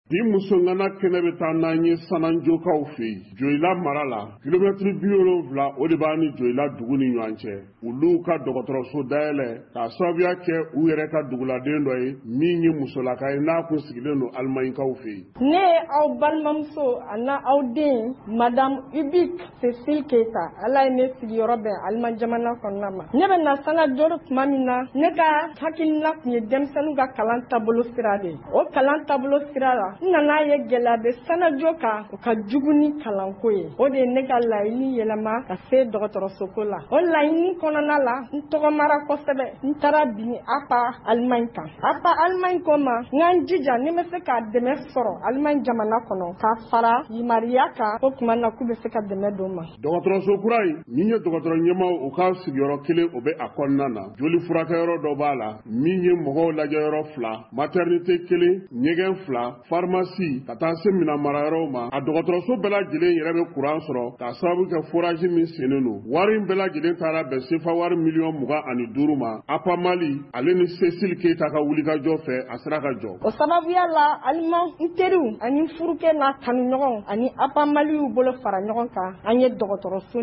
Bi musongana kene be taa n'an ye Sananjokaw fɛ yen Joyila mara la kilomɛtiri 70 o de b'a ni Joyila dugu ni ɲɔgɔn cɛ olu ka dɔgɔtɔrɔso dayɛlɛ k'a sababuya kɛ u yɛrɛ ka duguladen dɔ ye min ye musolaka ye n'a kun sigilen don Alimayikaw fɛ yen. Ne ye aw balimamuso ani aw den Madame Ubik Cécile Keita Ala ye ne sigiyɔrɔ bɛn Alima jamana kɔnɔna ma. Ne bɛ na Sanajoro tuma min na ne ka hakilina tun ye denmisɛnninw ka kalan taabolo sira de. O kalan taabolo sira la n nana ye gɛlɛya bɛ Sanajo kan o ka jugu ni kalanko ye. O de ye ne ka laɲini yɛlɛma ka se dɔgɔtɔrɔsoko la. O laɲini kɔnɔna la n tɔgɔmara kosɛbɛ n taara bin APA Alimaɲi kan. APA Alimaɲi ko ma n k'an jija ni bɛ se ka dɛmɛ sɔrɔ Alimaɲi jamana kɔnɔ ka fara yimariya kan o tuma na k'u bɛ se ka dɛmɛ don ma. Dɔgɔtɔrɔso kura in min ye dɔgɔtɔrɔ ɲɛmaw u ka sigiyɔrɔ kelen o bɛ a kɔnɔna na joli furakɛyɔrɔ dɔ b'a la min ye mɔgɔw lajɛyɔrɔ 2 maternité 1 ɲɛgɛn 2 pharmacie ka taa se mina marayɔrɔw ma a dɔgɔtɔrɔso bɛɛ lajɛlen yɛrɛ bɛ courant sɔrɔ k'a sababu kɛ forage min sennen don wari in bɛɛ lajɛlen taara bɛn sefa wari miliyɔn 25 ma APA Mali ale ni Cécile Keita ka wulikajɔ fɛ a sera ka jɔ. O sababuya la Alima n teriw ani furukɛ n'a kanuɲɔgɔnw ani APA Mali y'u bolo fara ɲɔgɔn kan an ye dɔgɔtɔrɔso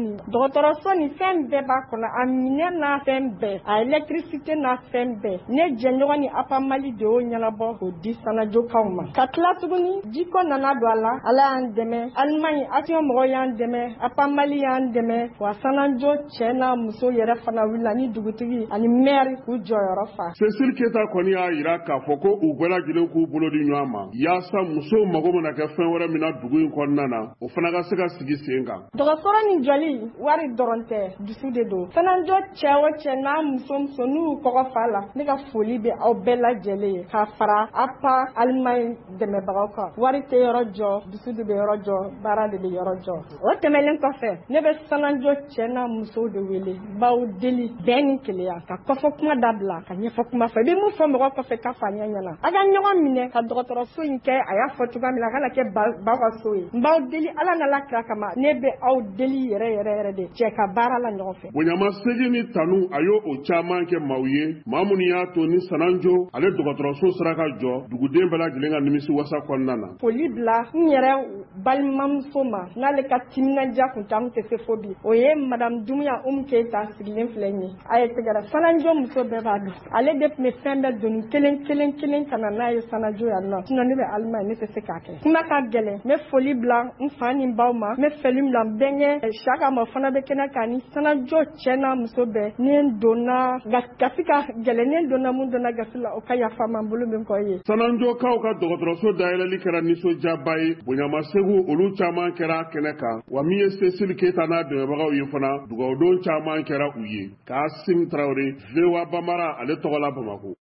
ni fɛn bɛɛ b'a kɔnɔ a minɛ n'a fɛn bɛɛ a électricité n'a fɛn bɛɛ ne jɛɲɔgɔn ni APA Mali de y'o ɲɛnabɔ k'o di Sanajokaw ma ka tila tuguni jiko nana don a la Ala y'an dɛmɛ Alimaɲi action mɔgɔw y'an dɛmɛ APA Mali y'an dɛmɛ wa Sanajo cɛ n'a muso yɛrɛ fana wulila ni dugutigi ani maire k'u jɔyɔrɔ fa. Cécile Keita kɔni y'a yira k'a fɔ ko u bɛɛ lajɛlen k'u bolo di ɲɔgɔn ma yaasa musow mago mana kɛ fɛn wɛrɛ min na dugu in kɔnɔna na o fana ka se ka sigi sen kan. Dɔgɔtɔrɔ ni jɔli wari dɔrɔn tɛ dusu de don. Sanajo cɛ o cɛ n'a muso n'u kɔgɔ fa la ne ka foli bɛ aw bɛɛ lajɛlen ye k'a fara APA Alimaɲi dɛmɛbagaw kan wari tɛ yɔrɔ jɔ dusu de bɛ yɔrɔ jɔ baara de bɛ yɔrɔ jɔ. O tɛmɛnen kɔfɛ ne bɛ Sanajo cɛ n'a musow de wele baw deli bɛn ni keleya ka kɔfɔ kuma dabila ka ɲɛfɔ kuma fɛ i bɛ mun fɔ mɔgɔ kɔfɛ ka fa ɲɛ ɲɛna a ka ɲɔgɔn minɛ ka dɔgɔtɔrɔso in kɛ a y'a fɔ cogoya min na a kana kɛ baw ka so ye n b'aw deli Ala n'Ala kira kama ne bɛ aw deli yɛrɛ de cɛ ka baara la ɲɔgɔn fɛ. Bonyama segi ni tanu a y'o caman kɛ maaw ye maa minnu y'a to ni Sanajo ale dɔgɔtɔrɔso sera ka jɔ duguden bɛɛ lajɛlen ka nimisi wasa kɔnɔna na. Foli bila n yɛrɛ balimamuso ma n'ale ka timinadiya kun tɛ an tɛ se fo bi o ye Madame Dumbuya Keita sigilen filɛ nin ye a ye tɛgɛrɛ Sanajo muso bɛɛ b'a dɔn ale de tun bɛ fɛn bɛɛ donni kelen ka na n'a ye Sanajo yan nɔ sinon ne bɛ Alimaɲi ne tɛ se k'a kɛ kuma ka gɛlɛn n bɛ foli bila n fa ni n baw ma n bɛ foli bila n bɛnkɛ Saka ma fana bɛ kɛnɛ kan ni Sanajo cɛ n'a muso bɛɛ ni n donna gasi ka gɛlɛn ni n donna mun donna gasi la o ka yafa n ma n bolo bɛ n kɔ ye. Sananjokaw ka dɔgɔtɔrɔso dayɛlɛli kɛra nisɔndiyaba ye bonyama segu olu caman kɛra kɛnɛ kan wa min ye Cécile Keita n'a dɛmɛbagaw ye fana dugawudon caman kɛra u ye Kasim Traoré VOA Bambara ale tɔgɔ la Bamakɔ.